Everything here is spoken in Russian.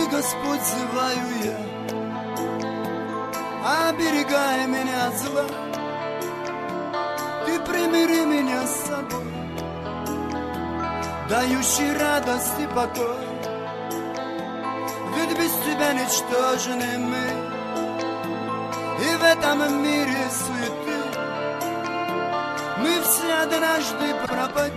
Господь, зываю я, оберегай меня от зла. Ты примири меня с собой, дающий радость и покой. Ведь без тебя ничтожны мы, и в этом мире суеты мы все однажды пропадем.